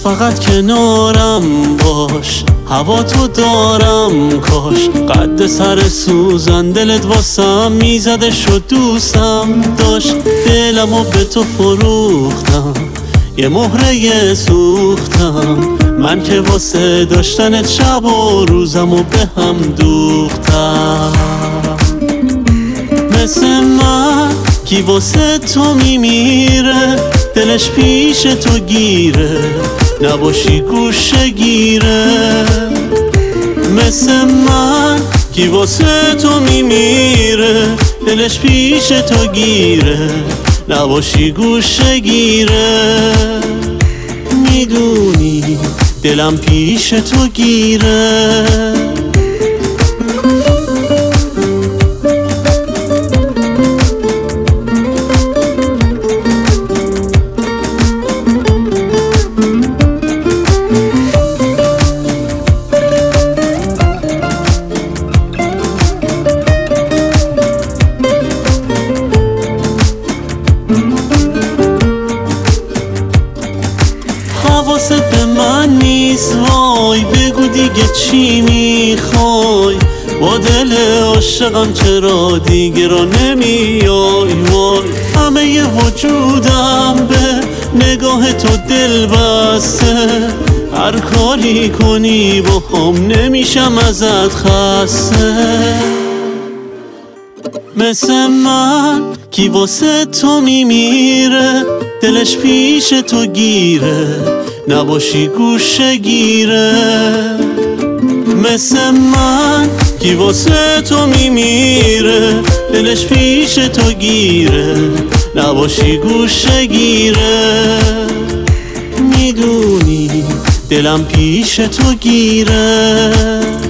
فقط کنارم باش، هوا تو دارم کاش. قد سر سوزن دلت واسم میزده شد دوستم داشت. دلمو به تو فروختم، یه مهره سوختم. من که واسه داشتنت شب و روزمو به هم دوختم. مثل من کی واسه تو میمیره، دلش پیش تو گیره، نباشی گوشه گیره. مثل من کی واسه تو میمیره، دلش پیش تو گیره، نباشی گوشه گیره. میدونی دلم پیش تو گیره. حواست به من نیست وای، بگو دیگه چی میخوای. با دل عاشقم چرا دیگه را نمیای وای. همه وجودم به نگاه تو دل بسته، هر کاری کنی با هم نمیشم ازت خسته. مثل من کی واسه تو میمیره، دلش پیش تو گیره، نباشی گوشه گیره. مثل من کی واسه تو میمیره، دلش پیش تو گیره، نباشی گوشه گیره. میدونی دلم پیش تو گیره.